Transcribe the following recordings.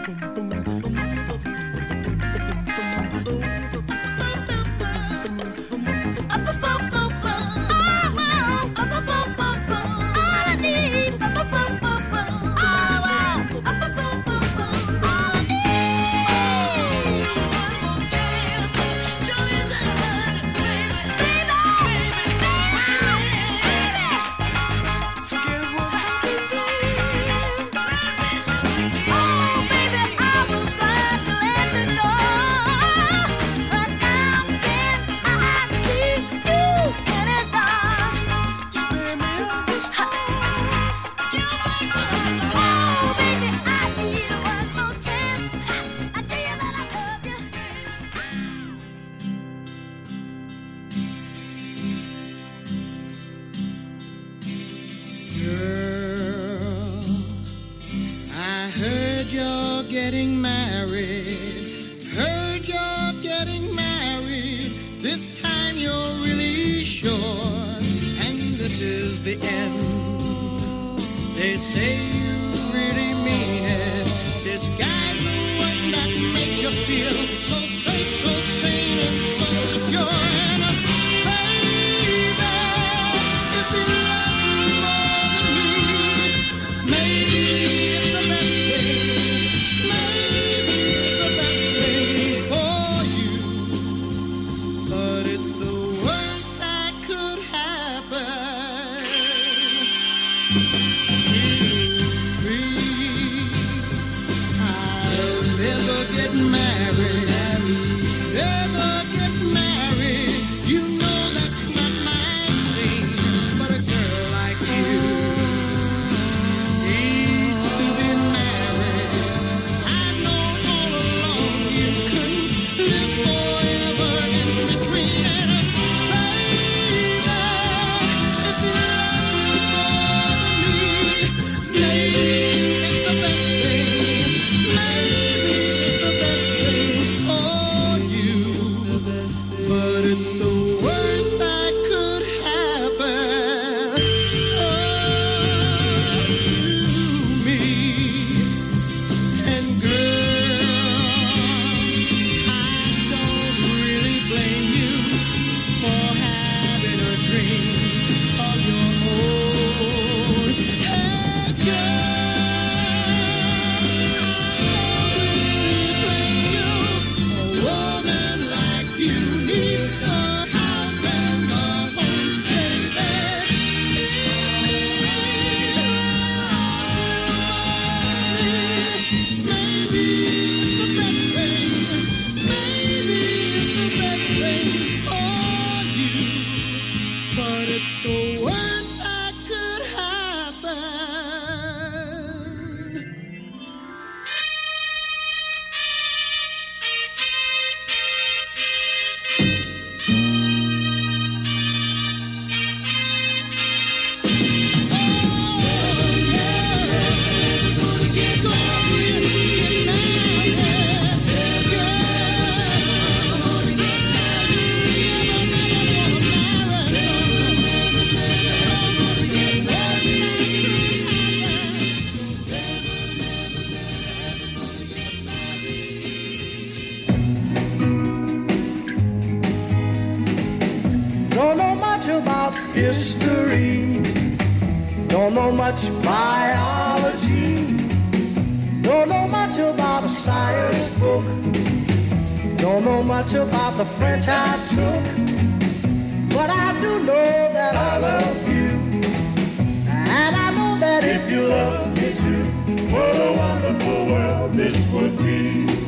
history, don't know much biology, don't know much about a science book, don't know much about the French I took, but I do know that I love you, and I know that if you love me too, what a wonderful world this would be.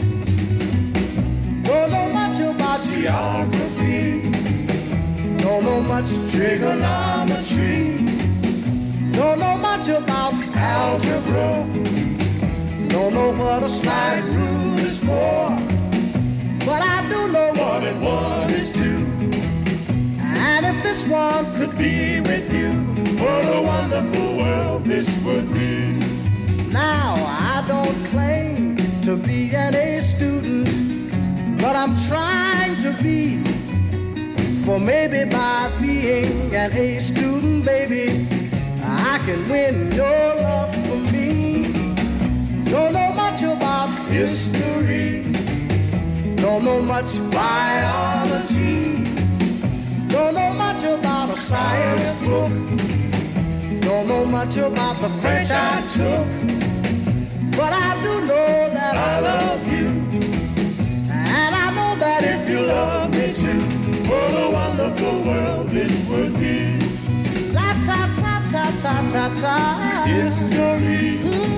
Don't know much about geography, don't know much trigonometry, don't know much about algebra, don't know what a slide rule is for, but I do know 1 and 1 is 2. And if this one could be with you, what a wonderful world this would be. Now I don't claim to be an A student, but I'm trying to be. For maybe by being an A student, baby, I can win your love for me. Don't know much about history. Don't know much biology. Don't know much about a science book. Don't know much about the French I took. But I do know that I love you. And I know that if you love me too, what a wonderful world this would be. La ta ta ta ta ta ta. History.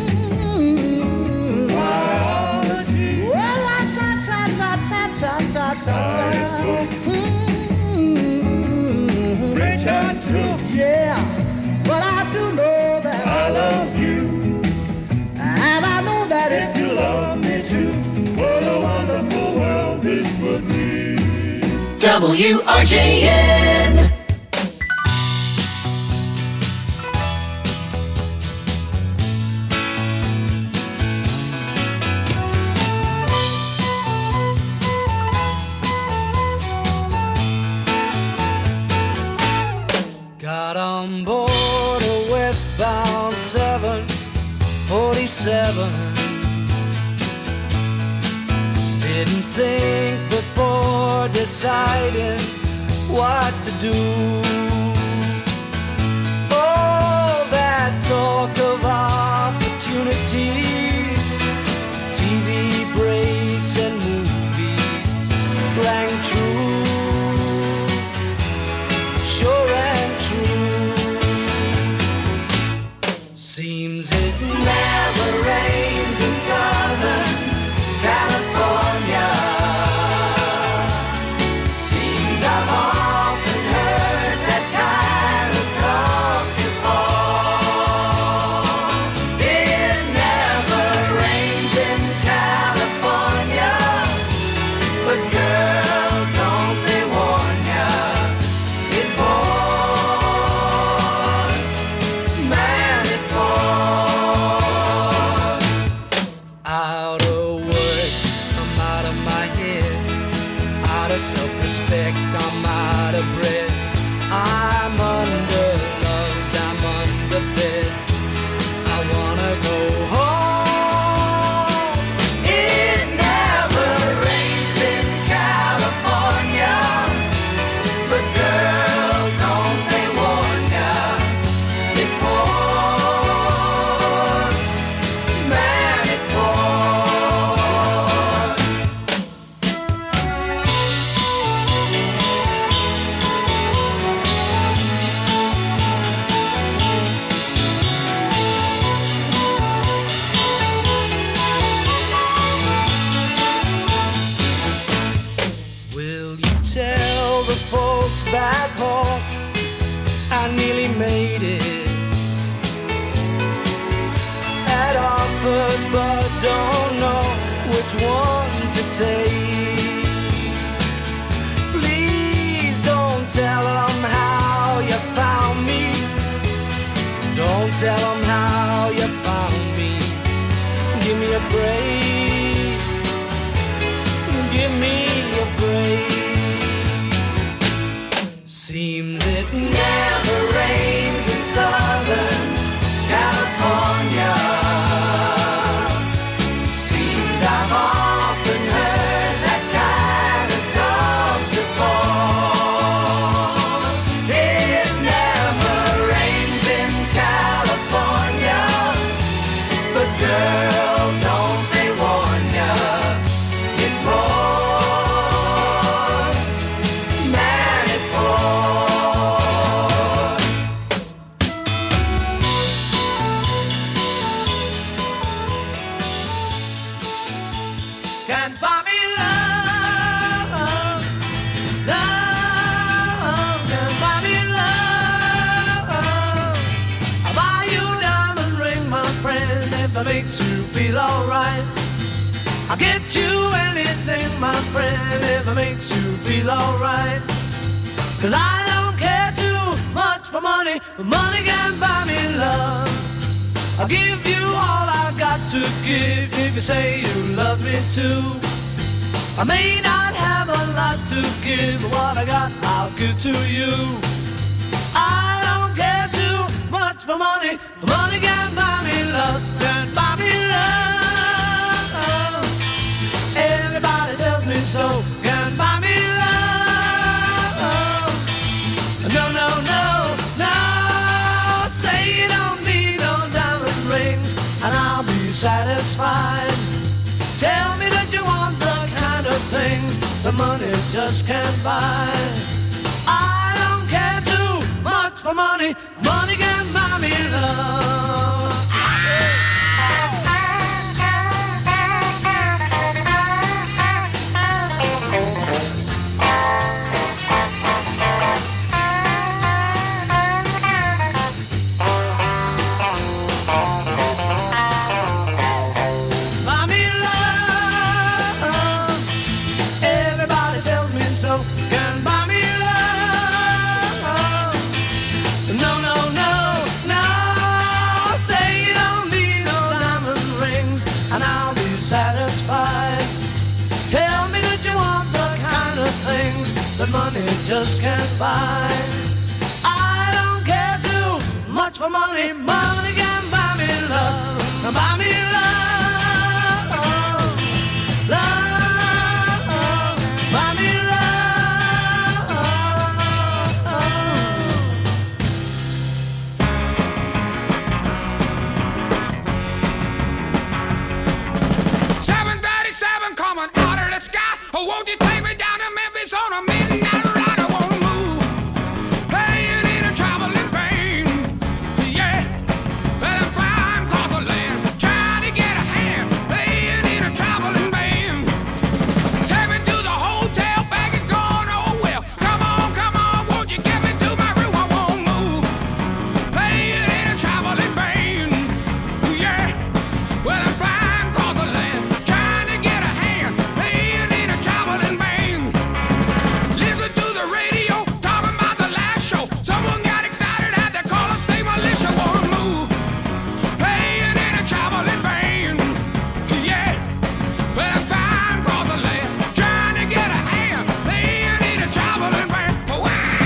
Biology. Well, la ta ta ta ta ta ta ta. Science book. French I took. Yeah, but I do know that I love you. And I know that if you love me too, what a wonderful world this would be. WRJN. Got on board a westbound 747. Didn't think before deciding what to do. Oh, that talk of opportunities, TV breaks and movies rang true, sure and true. Seems it never rains in Southern California. Seems I've often heard that kind of talk before. It never rains in California, but girl, don't they warn ya, it pours, man, it pours. Out of work, I'm out of my head. Out of self-respect, I'm out of breath. I'm underloved, I'm underfed. I wanna go home. It never rains in California, but girl, don't they warn ya, it pours, man, it pours. Will you tell the folks back home I nearly made it? Had offers but don't know which one to take. Please don't tell them how you found me. Don't tell them how you found me. Give me a break. Give me a break. Seems it never rains in Southern California. Seems I've often heard that kind of talk before. It never rains in California, but girl, don't they warn ya, it pours, man, it pours. Can't buy me love, love, can't buy me love. I'll buy you a diamond ring, my friend, if it makes you feel alright. I'll get you anything, my friend, if it makes you feel alright. 'Cause I don't care too much for money, but money can't buy me love. I'll give you all I've got to give if you say you love me too. I may not have a lot to give, but what I got I'll give to you. I don't care too much for money, but money can't buy me love. Can't buy me love, money just can't buy. I don't care too much for money. Money can buy me love. That money just can't buy. I don't care too much for money. Money can buy me love. Buy me love, love. Buy me love. 737 coming out of the sky. Oh, won't you take me down to Memphis on a midnight ride? I won't move, playing in a traveling band. Yeah, well, I'm flying across the land, trying to get a hand, playing in a traveling band. Take me to the hotel, baggage gone, oh well. Come on, won't you get me to my room? I won't move, playing in a traveling band. Yeah, well, I'm flying across the land, trying to get a hand, playing in a traveling band. Listen to the radio, talking about the last show. Someone got excited, had to call a state militia. Won't move, playing in a traveling band. Yeah, well, I'm flying across the land, trying to get a hand, playing in a traveling band. Wow!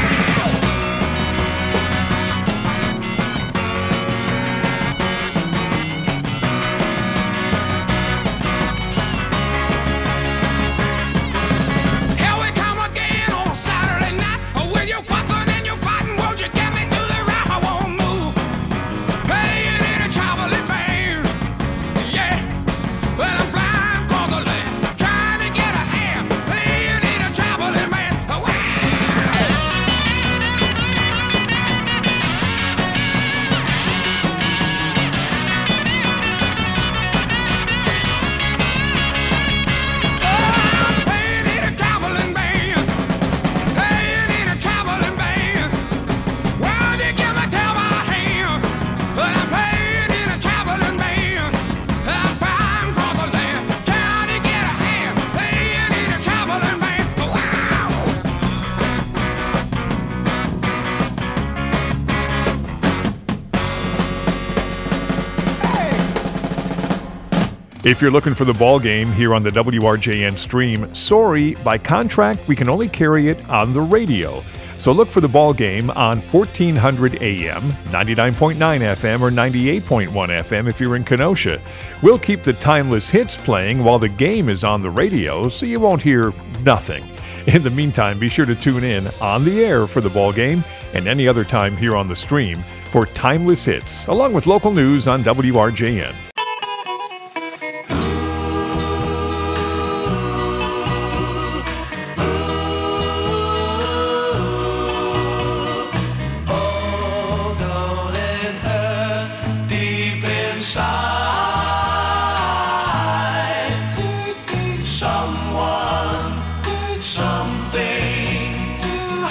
Here we come again on Saturday night. With your fussing and your fighting, won't you get me to the right? I won't move, playing in a traveling band. Yeah, well, I'm flying across the land, trying to get a hand, playing in a traveling band. Wow! Playing in a traveling band, playing in a traveling band. Why'd you give me till my hand? But I'm playing in a traveling band. I'm flying across the land, trying to get a hand, playing in a traveling band. Wow! If you're looking for the ball game here on the WRJN stream, sorry, by contract, we can only carry it on the radio. So look for the ball game on 1400 AM, 99.9 FM, or 98.1 FM if you're in Kenosha. We'll keep the timeless hits playing while the game is on the radio, so you won't hear nothing. In the meantime, be sure to tune in on the air for the ball game and any other time here on the stream for timeless hits, along with local news on WRJN. Oh, don't it hurt deep inside to see someone, something to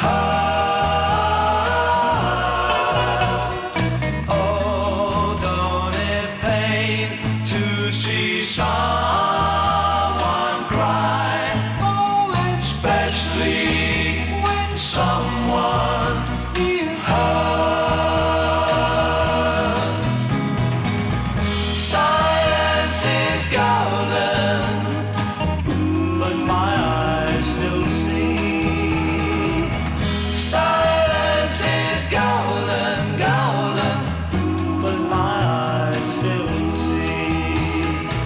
hurt? Oh, don't it pain to see someone cry? Oh, especially when someone is hurt. Silence is golden, but my eyes still see. Silence is golden, golden, but my eyes still see.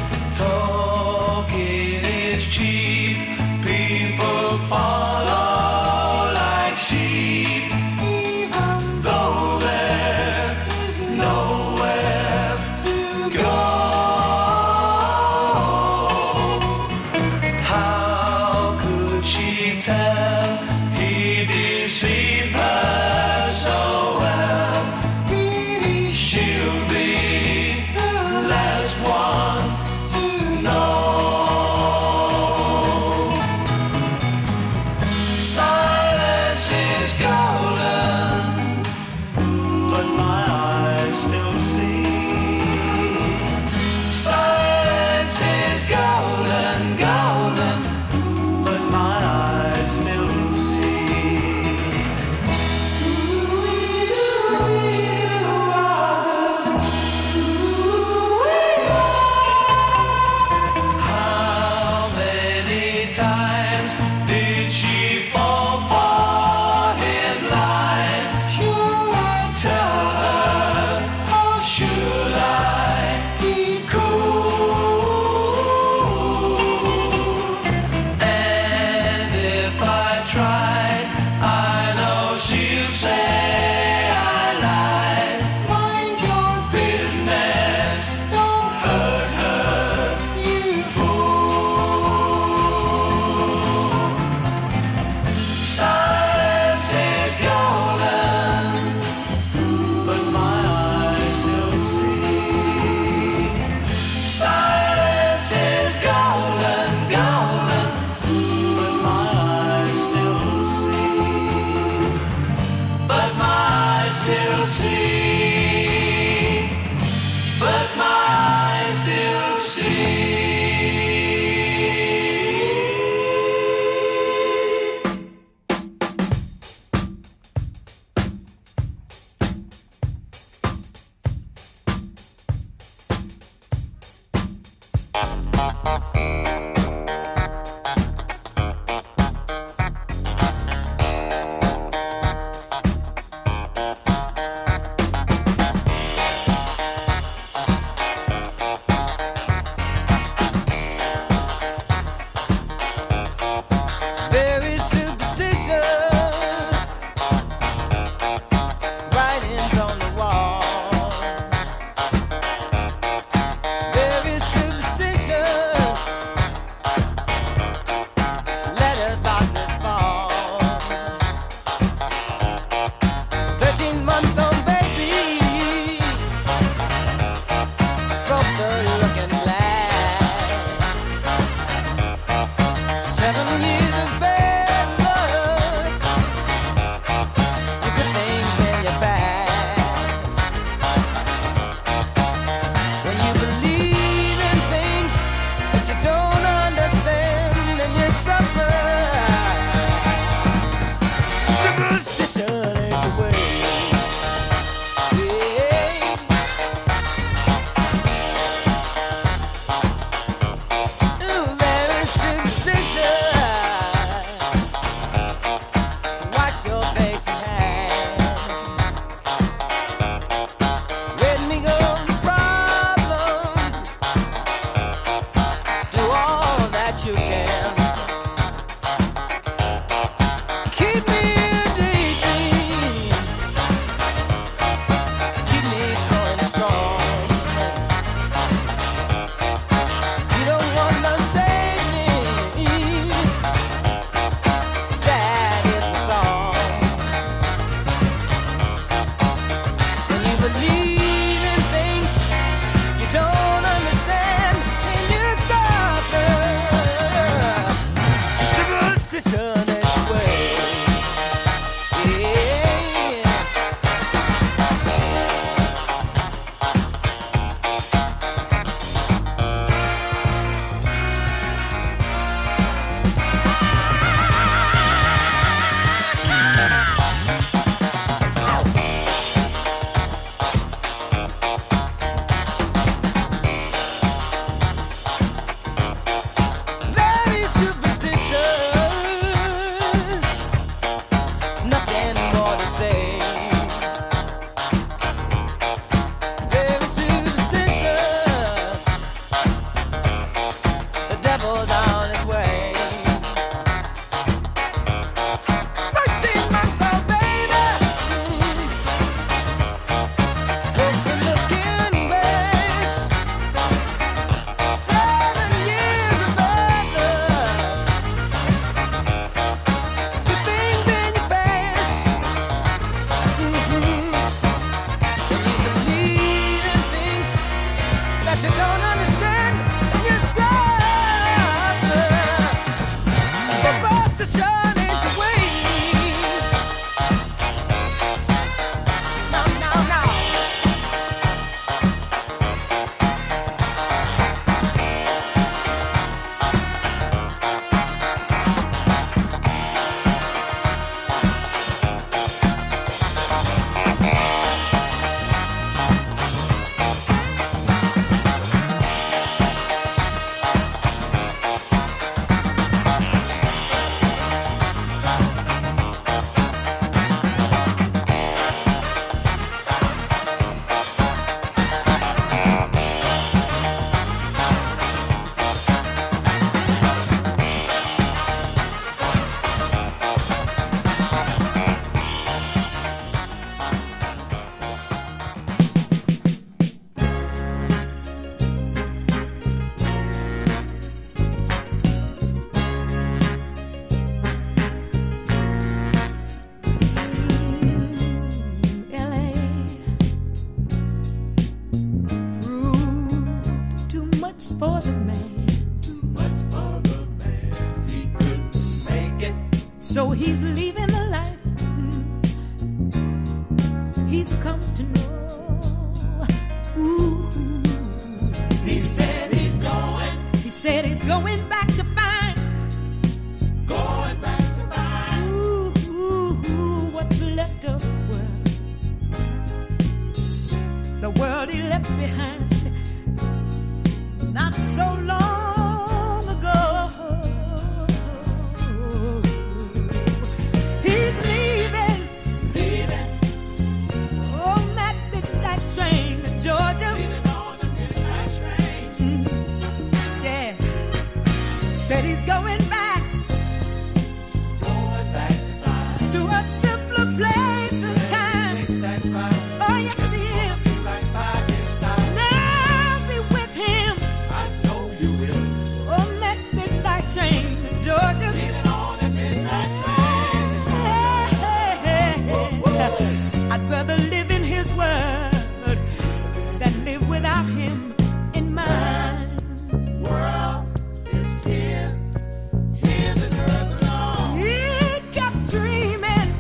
Talking is cheap, people follow like sheep, even though there is nowhere to go. is golden, golden, but my eyes still see. But my eyes still see. But my eyes still see. Very superstitious writings on the wall. Very superstitious letters about to fall. 13-month-old baby broke the looking glass. 7 years of bad luck, the good things in your past. When you believe in things that you don't understand, and you suffer. Superstition ain't the way. Ooh, very superstitious. Wash your face and hands. Let me go the problem. Do all that you can. Keep me daydream. Keep me going strong. You don't want to save me. Sad is the song. When you believe in things you don't understand, and you suffer. Superstition is the way. Yeah. Very superstitious, nothing more to say. Very superstitious, the devil's on his way. 13-month-old baby, broke the looking glass. 7 years of bad luck, the things in your past. When you believe in things that you don't understand, and you suffer. So he's leaving the life he's come to know. Ooh. He said he's going. He said he's going back to find. Going back to find. Ooh, what's left of his world. The world he left behind not so long ago. He's leaving on that midnight train to Georgia. Leaving on the midnight train. Yeah, said he's going back Going back to find. to a simpler place and time. Takes that ride. Oh yes, he is. Be right by his side. Now be with him I know you will. on that midnight train to Georgia. Leaving on the midnight train. I'd rather live in his word than live without him in mine. World is his. His and hers alone. He kept dreaming,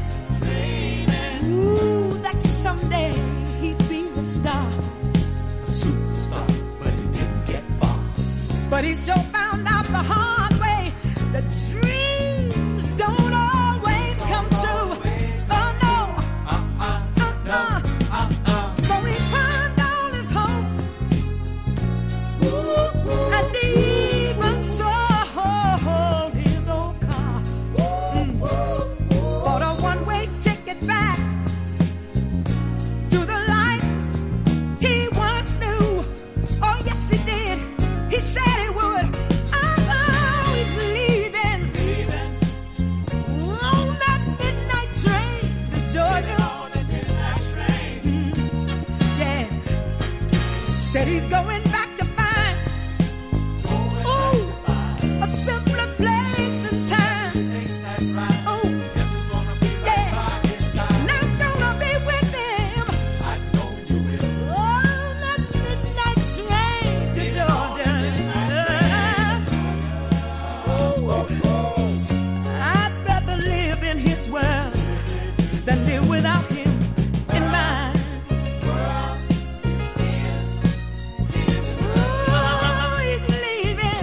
ooh, that someday he'd be the star. A superstar, but he didn't get far. But he sure found out the hard way that dreams don't always come true. Oh no, so he pawned all his hopes, and even sold his old car. Bought a one-way ticket back to the life he once knew. Oh yes, he did. He said he would. Oh, he's leaving on that midnight train to Georgia. On the midnight train. Yeah, said he's going back to find, ooh, a simpler place and time. Takes that ride. Oh, Guess it's gonna be right yeah, by his side. and I'm gonna be with him I know you will. on that midnight train to Georgia. I'd rather live in his world than live without him in mine. Oh, he's leaving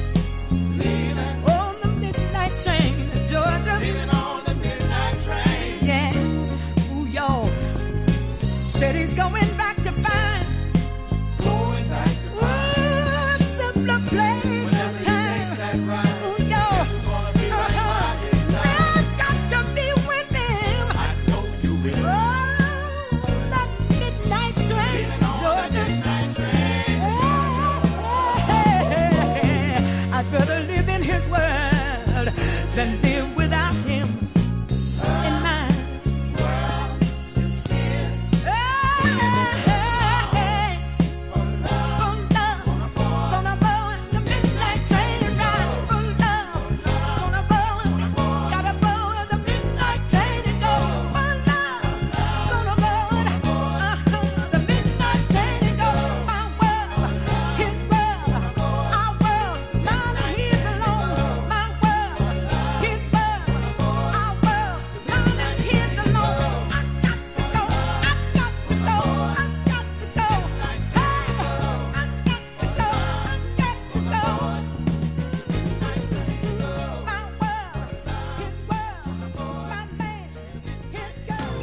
on the midnight train to Georgia. Leaving on the midnight train. Yeah, ooh, y'all. Said he's going back to find, Going back to ooh, a simpler place and time. that ride. Ooh, y'all. It's gonna be right by his side. I've got to be with him. I know you will. Oh, that midnight train, On the Georgia. midnight train. I'd rather live in his world than live without him in mine. It's his. Gonna go on the midnight train ride for love. Gonna go, gotta go on the midnight train and go for love. Gonna go on the midnight train and go my world, his world, our world. None of his alone. My world, his world, our world. None of his alone. I got to go. I got to go. I got to go. Hey, I got to go. I got to go. My world, his world, my man, his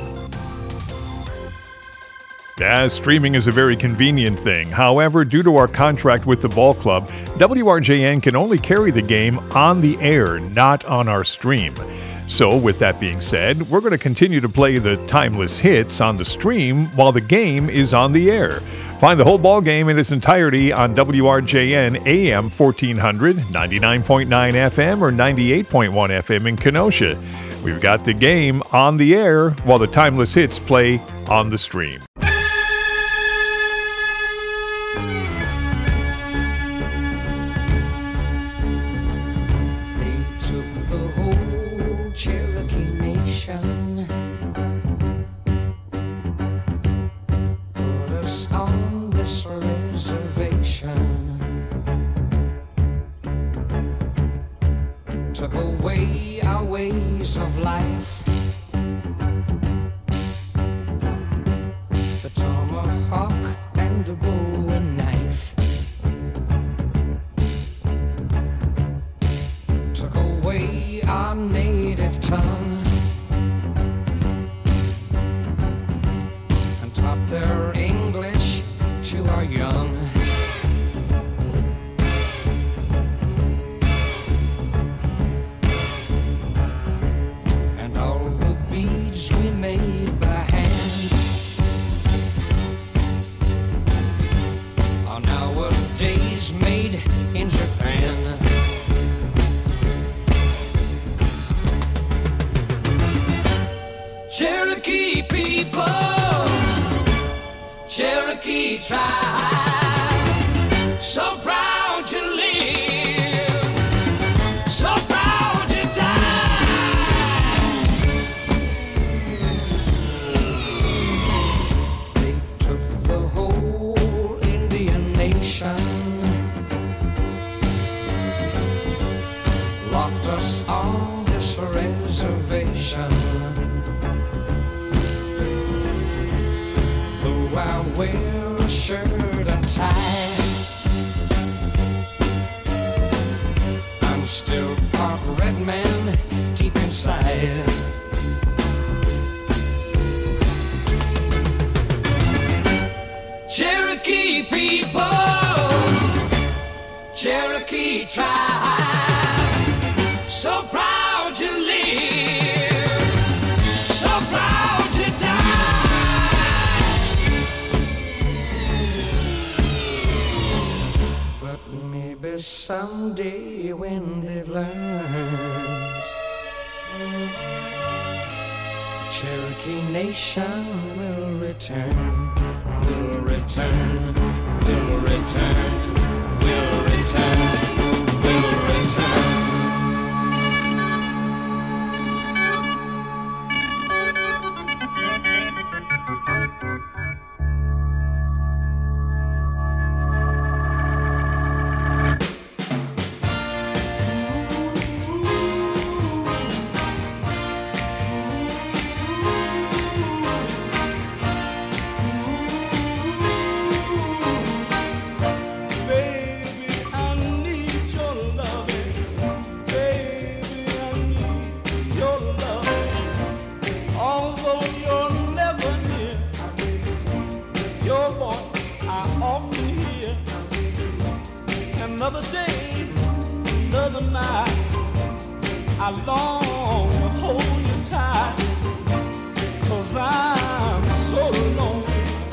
girl. Yeah, streaming is a very convenient thing. However, due to our contract with the ball club, WRJN can only carry the game on the air, not on our stream. So, with that being said, we're going to continue to play the timeless hits on the stream while the game is on the air. Find the whole ball game in its entirety on WRJN AM 1400, 99.9 FM, or 98.1 FM in Kenosha. We've got the game on the air while the timeless hits play on the stream. They took the whole Cherokee Nation, put us on this reservation. took away our ways of life. The tomahawk and the bowie knife took away our native tongue and taught their English to our young. And all the beads we made by hand are nowadays made in Japan. Cherokee people, Cherokee tribe, so proud to live, so proud to die. They took the whole Indian nation, locked us on this reservation. Though I wear a shirt and tie, I'm still part red man deep inside. Cherokee people, Cherokee tribe, so proud to live, so proud to die. But maybe someday when they've learned, the Cherokee nation will return, will return, will return, will return, will return. Baby, I need your loving. Baby, I need your loving. Although you're never near, your voice I often hear. Another day, another night, I long to hold you tight, 'cause I'm so lonely.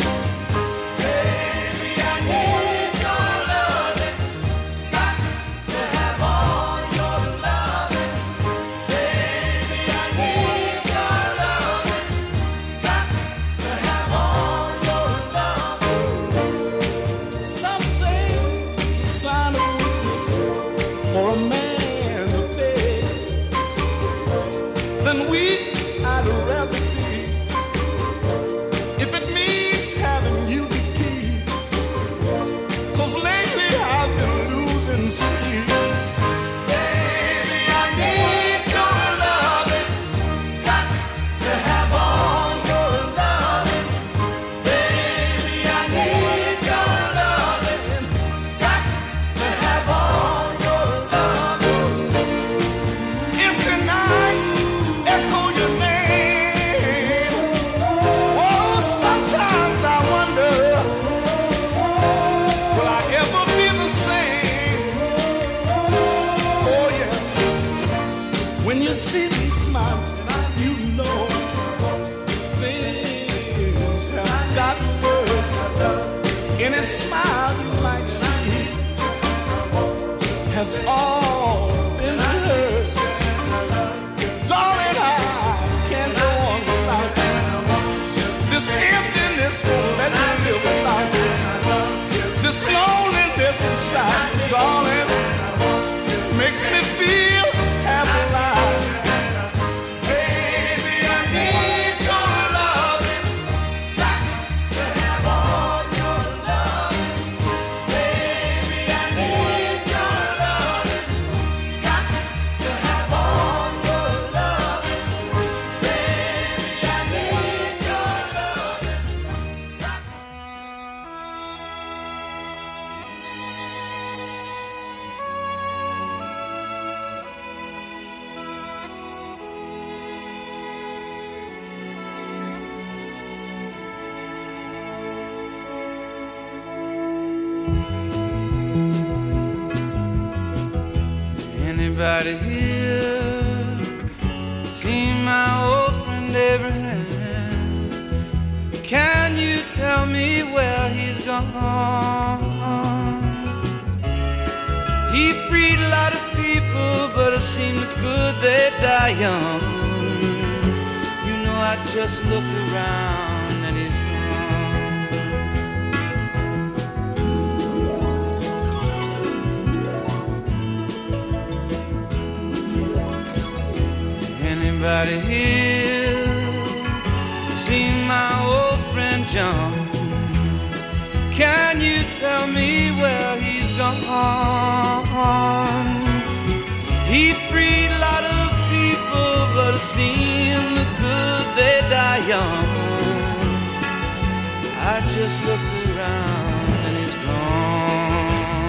Baby, I need your loving. Got to have all your loving. Baby, I need your loving. Got to have all your loving. Some say it's a sign of weakness for a man to beg. Then weak I'd rather be, if it means having you to keep. 'Cause lately I've been losing sleep. Baby, I need your loving. Got to have all your loving. Baby, I need your loving. Got to have all your loving. Empty nights echo your name. Oh, sometimes I wonder, will I ever be the same? Oh yeah. When you see me smiling, you know things have gotten worse. Any smile you might see has all been rehearsed. Darling, I can't go on without you. This emptiness won't let me live without you. This loneliness inside, darling, makes me feel half alive. Baby, I need your loving. Got to have all your loving. Baby, I need your loving. Got to have Anybody here seen my old friend Abraham? Can you tell me where he's gone? He freed a lot of people, but it seemed good they die young. You know, I just looked around and he's gone. Anybody here seen my old friend John? Can you tell me where he's gone? He freed a lot of people, but it seemed good they die young. I just looked around and he's gone.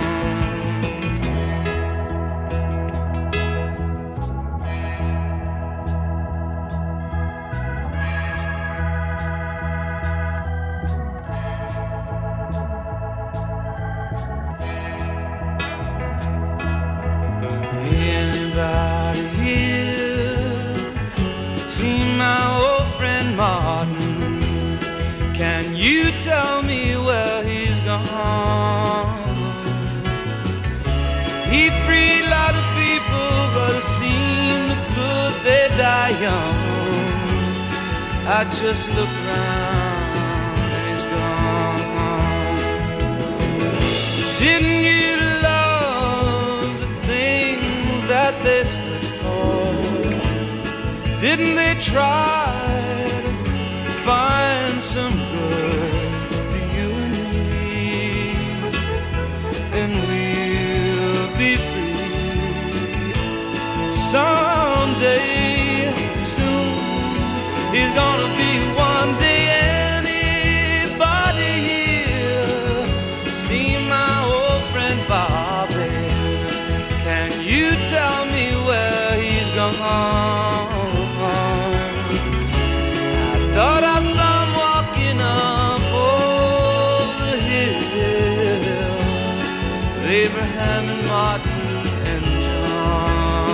Anybody here seen my old friend Martin? Can you tell me where he's gone? He freed a lot of people, but it seemed good they die young. I just looked around and he's gone. Didn't you love the things that they stood for? Didn't they try to find some good for you and me? And we'll be free someday soon. He's gonna be one day. Anybody here see my old friend Bobby? Can you tell me where he's gone? I thought I saw him walking up over the hill with Abraham and Martin and John.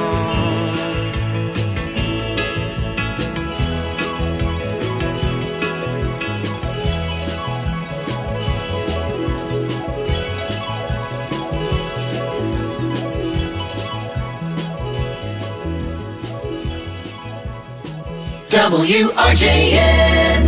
WRJN.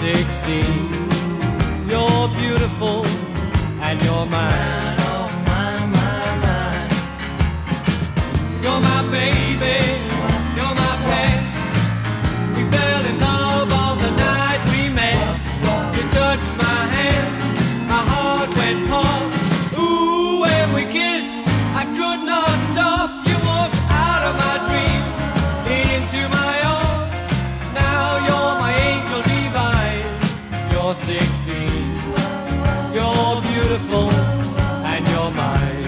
16. You're beautiful and you're mine. Oh, mine, mine, mine. You're my baby, you're my pet. We fell in love on the night we met. You touched my hand, my heart went pump. Ooh, when we kissed, I could not stop. You walked out of my dreams, into my arms. Now you're my angel divine. You're 16. You're beautiful and you're mine.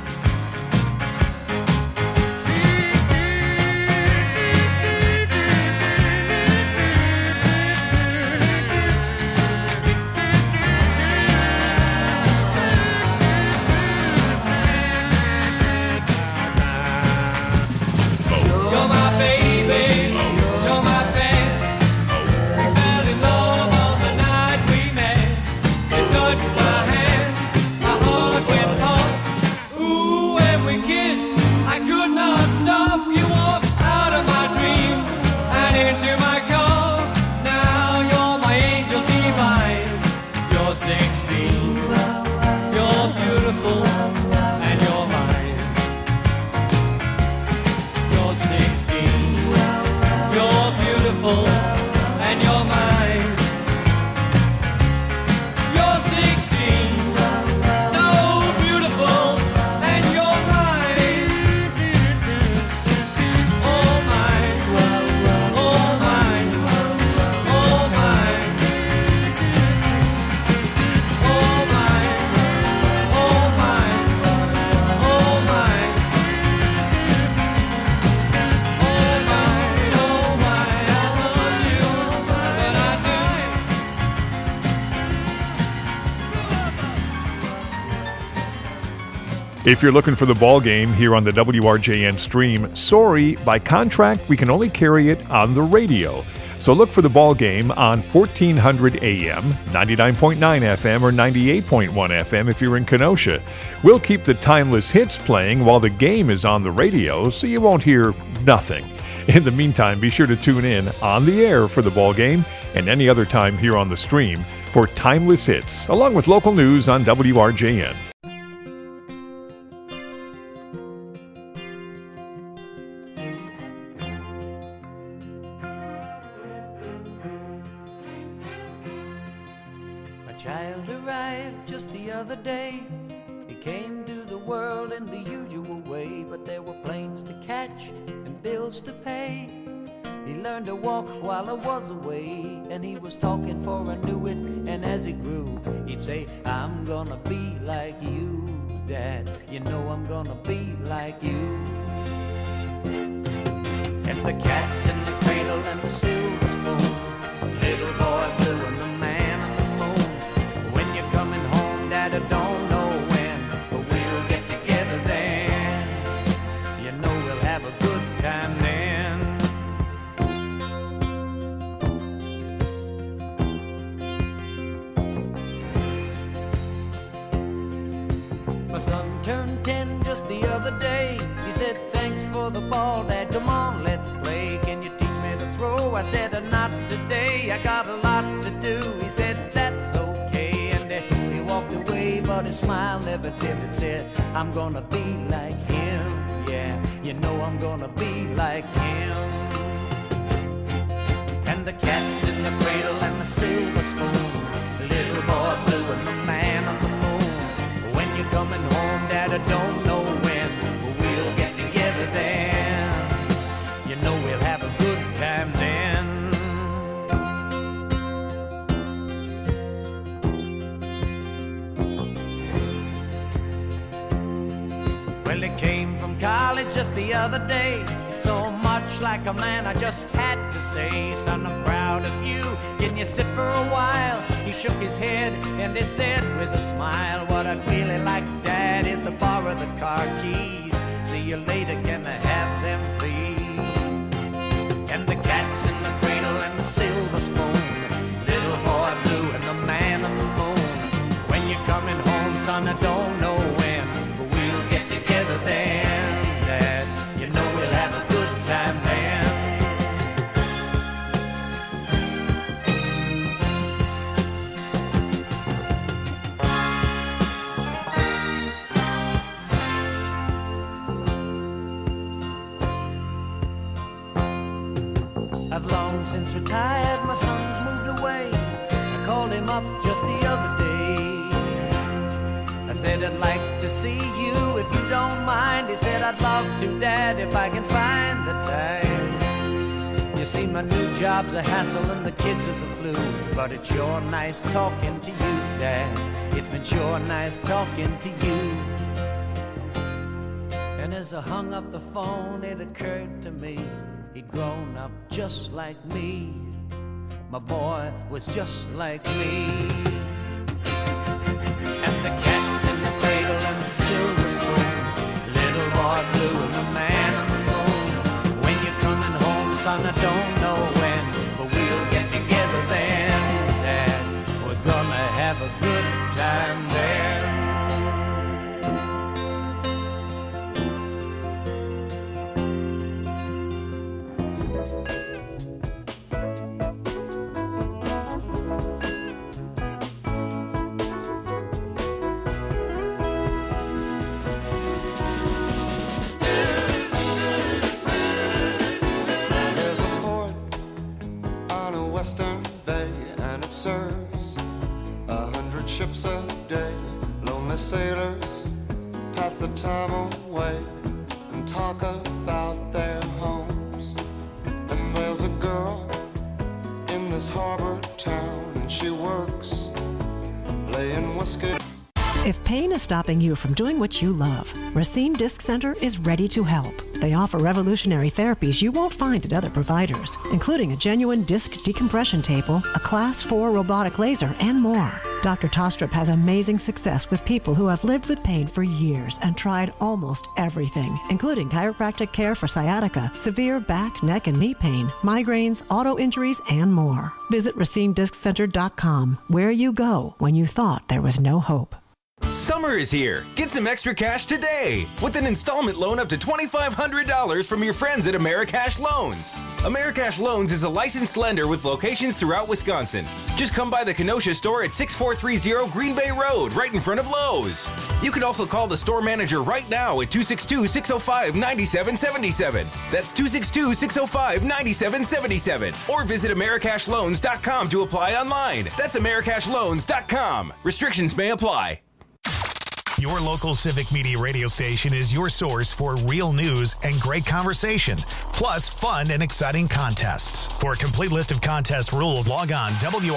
You're my baby, you're my fan. We fell in love on the night we met. You touched my hand, my heart went pump. Ooh, when we kissed, I could not stop. You walked out of my dreams and into my car. Now you're my angel divine. You're 16, you're beautiful and you're mine. You're 16, you're beautiful and you're mine. You're 16, so beautiful and you're mine. All mine, all mine, all mine. All mine, all mine, all mine. Oh my, I love you, but I do. If you're looking for the ball game here on the WRJN stream, sorry, by contract, we can only carry it on the radio. So look for the ball game on 1400 AM, 99.9 FM, or 98.1 FM if you're in Kenosha. We'll keep the timeless hits playing while the game is on the radio, so you won't hear nothing. In the meantime, be sure to tune in on the air for the ball game and any other time here on the stream for timeless hits, along with local news on WRJN. My child arrived just the other day. He came to the world in the usual way, but there were planes to catch and bills to pay. He learned to walk while I was away, and he was talking for I knew it. And as he grew, he'd say, I'm gonna be like you, Dad. You know I'm gonna be like you. And the cat's in the cradle and the silver spoon, little boy blue and the man on the moon. When you're coming home, Dad, I don't know when, but we'll get together then. You know we'll have a good time then. My son turned 10 just the other day. He said, thanks for the ball, Dad, come on, let's play. Can you teach me to throw? I said, not today, I got a lot to do. He said, that's okay, and he walked away, but his smile never dimmed. Said, I'm gonna be like him, yeah, you know I'm gonna be like him. And the cat's in the cradle and the silver spoon, little boy blue and the man on the moon. When you're coming home, Dad, I don't know when, but we'll get together then. You know we'll have a good time then. Well, he came from college just the other day. So much like a man, I just had to say, son, I'm proud of you. Can you sit for a while? He shook his head and he said with a smile, what I'd really like, Dad, is to borrow the car keys. See you later, can I have them, please? And the cat's in the cradle and the silver spoon, little boy blue and the man on the moon. When you're coming home, son, I don't know when, but we'll get together then, Dad. You know we'll have a good time then. since retired, my son's moved away. I called him up just the other day. I said, I'd like to see you if you don't mind. He said, I'd love to, Dad, if I can find the time. You see, my new job's a hassle and the kids are the flu, but it's sure nice talking to you, Dad. It's been sure nice talking to you. And as I hung up the phone, it occurred to me, he'd grown up just like me. My boy was just like me. And the cat's in the cradle and the silver spoon, the little boy blue and the man on the moon. When you're coming home, son, I don't know when, but we'll get together then, Dad. We're gonna have a good time there. Western Bay, and it serves 100 ships a day. Lonely sailors pass the time away and talk about their homes. And there's a girl in this harbor town, and she works laying whiskey. If pain is stopping you from doing what you love, Racine Disc Center is ready to help. They offer revolutionary therapies you won't find at other providers, including a genuine disc decompression table, a Class 4 robotic laser, and more. Dr. Tostrup has amazing success with people who have lived with pain for years and tried almost everything, including chiropractic care for sciatica, severe back, neck, and knee pain, migraines, auto injuries, and more. Visit RacineDiscCenter.com, where you go when you thought there was no hope. Summer is here. Get some extra cash today with an installment loan up to $2,500 from your friends at Americash Loans. Americash Loans is a licensed lender with locations throughout Wisconsin. Just come by the Kenosha store at 6430 Green Bay Road, right in front of Lowe's. You can also call the store manager right now at 262-605-9777. That's 262-605-9777. Or visit AmericashLoans.com to apply online. That's AmericashLoans.com. Restrictions may apply. Your local Civic Media radio station is your source for real news and great conversation, plus fun and exciting contests. For a complete list of contest rules, log on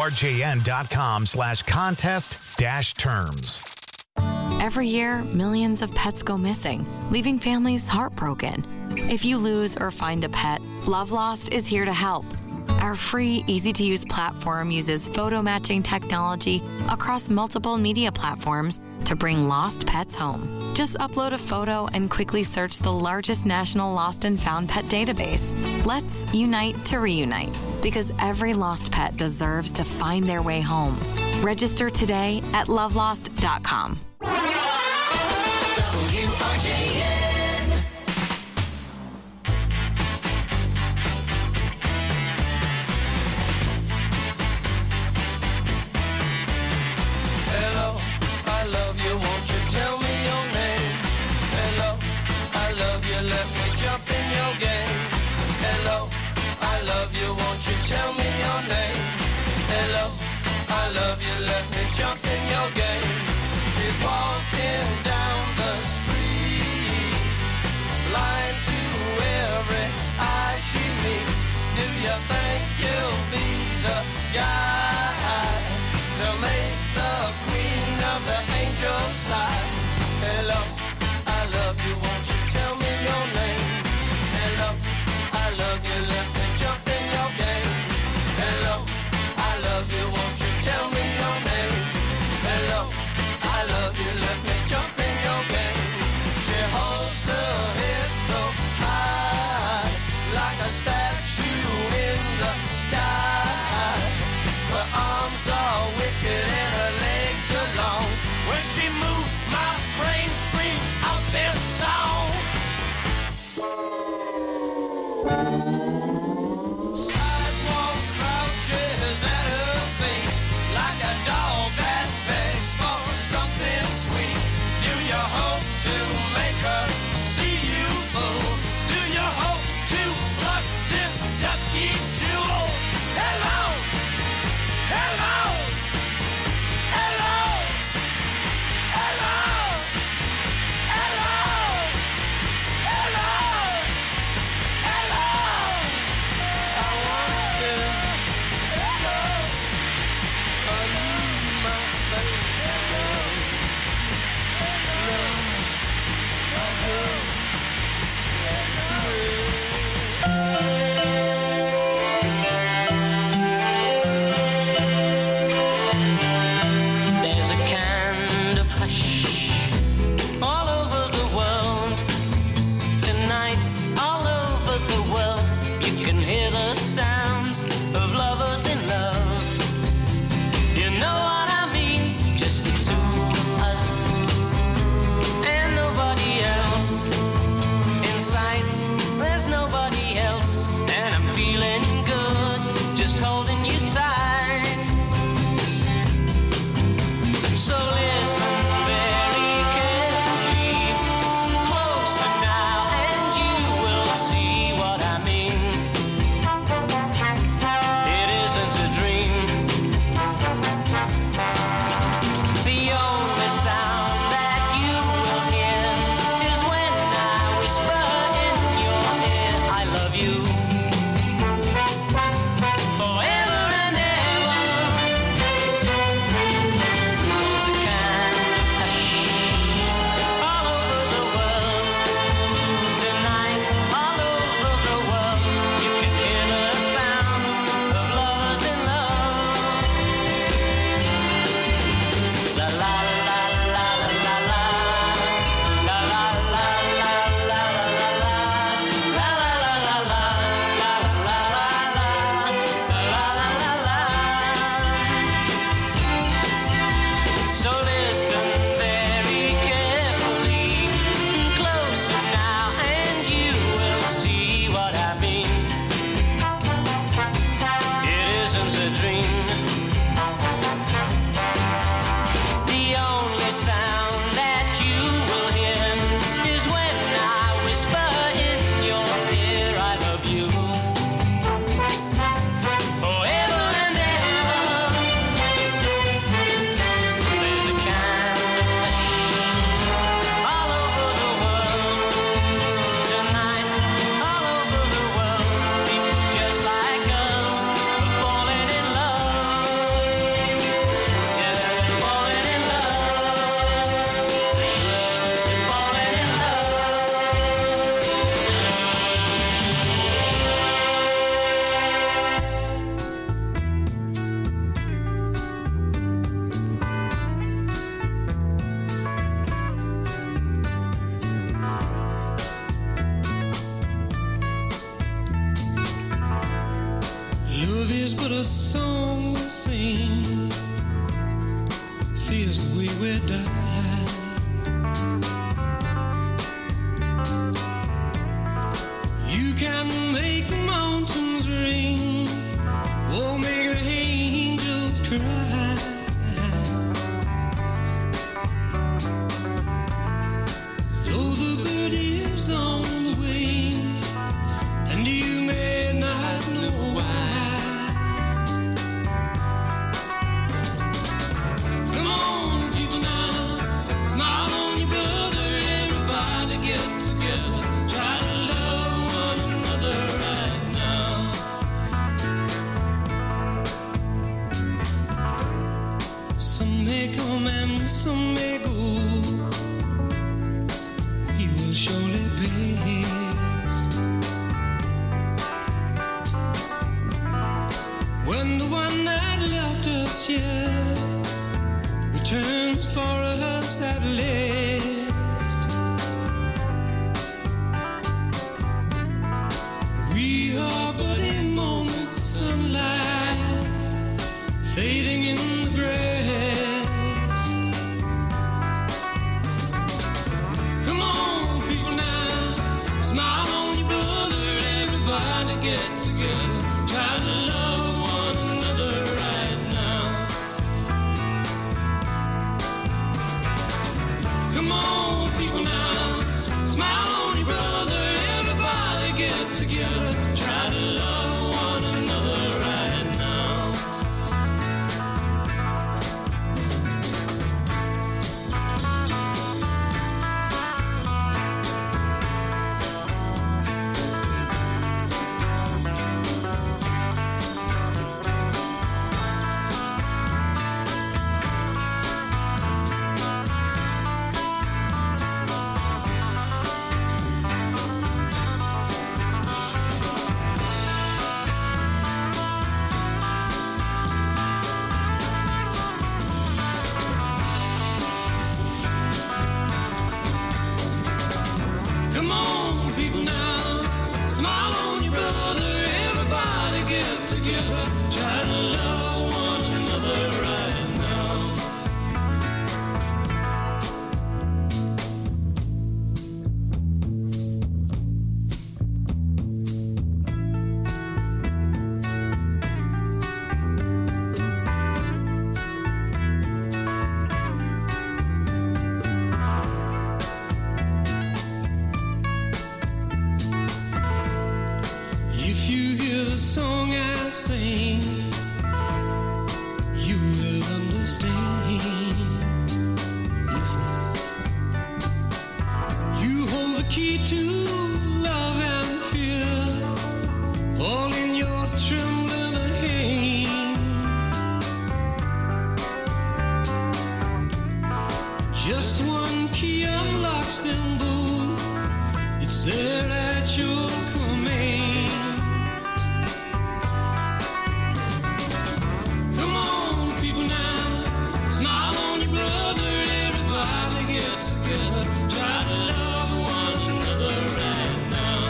WRJN.com/contest-terms. Every year, millions of pets go missing, leaving families heartbroken. If you lose or find a pet, Love Lost is here to help. Our free, easy-to-use platform uses photo matching technology across multiple media platforms to bring lost pets home. Just upload a photo and quickly search the largest national lost and found pet database. Let's unite to reunite, because every lost pet deserves to find their way home. Register today at lovelost.com. WRJN. Hello, I love you, won't you tell me your name? Hello, I love you, let me jump in your game. Hello, I love you, won't you tell me your name? Hello, I love you, let me jump in your game. She's walking down the street, blind to every eye she meets. Do you think you'll be the guy to make the queen of the angels sigh? Hello, I love you, won't you tell me your name? Hello, I love you, let me jump in your game. Hello, I love you, won't you tell me your name? Hello, I love you, let me jump in your game. She holds her head so high, like a statue in the sky. cry. Though the bird is on the wing, and you may not know why. Come on, people now, smile on your brother. Everybody get together, try to love one another right now. Some may come and some may go. We will surely pass. When the one that left us here returns for us at last, we are but a moment's sunlight fading in the grass. Come on, people now, smile on your brother. Everybody get together, try to love one another right now. Come on, people now, smile on your brother. Everybody get together, try to love one another right now. Come on, people now, smile on your brother. Everybody get together, try to love one another right now. If you hear the song I sing, you will understand. Listen. You hold the key to love and fear, all in your trembling hand. Just one key unlocks them both. It's there at your command. Come on, people now, smile on your brother. Everybody get together, try to love one another right now.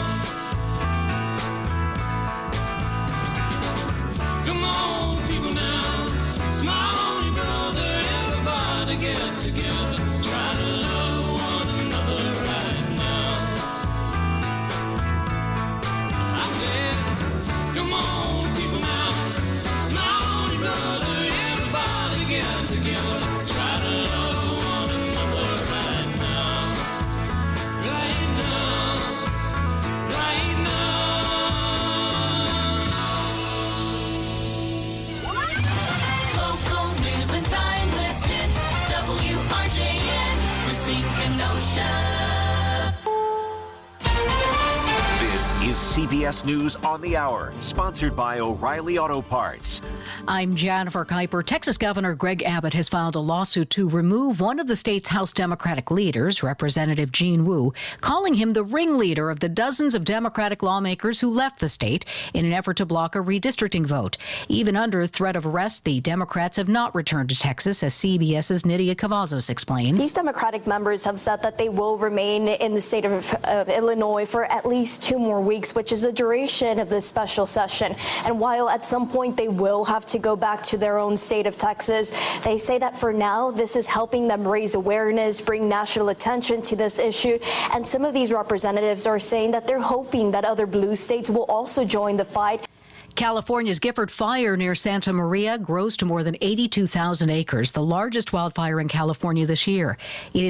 Come on, people now, smile on your brother. Everybody get together, try to love one another right now. I said, come on, people now, smile on your brother. Everybody get together, try to love one another right now. Right now, right now. Local news and timeless hits. WRJN, Racine, Kenosha. This is CBS News on the Hour, sponsored by O'Reilly Auto Parts. I'm Jennifer Kuiper. Texas Governor Greg Abbott has filed a lawsuit to remove one of the state's House Democratic leaders, Representative Gene Wu, calling him the ringleader of the dozens of Democratic lawmakers who left the state in an effort to block a redistricting vote. Even under threat of arrest, the Democrats have not returned to Texas, as CBS's Nydia Cavazos explains. These Democratic members have said that they will remain in the state of Illinois for at least 2 more weeks, which is the duration of this special session. And while at some point they will have to go back to their own state of Texas, they say that for now, this is helping them raise awareness, bring national attention to this issue. And some of these representatives are saying that they're hoping that other blue states will also join the fight. California's Gifford Fire near Santa Maria grows to more than 82,000 acres, the largest wildfire in California this year. It is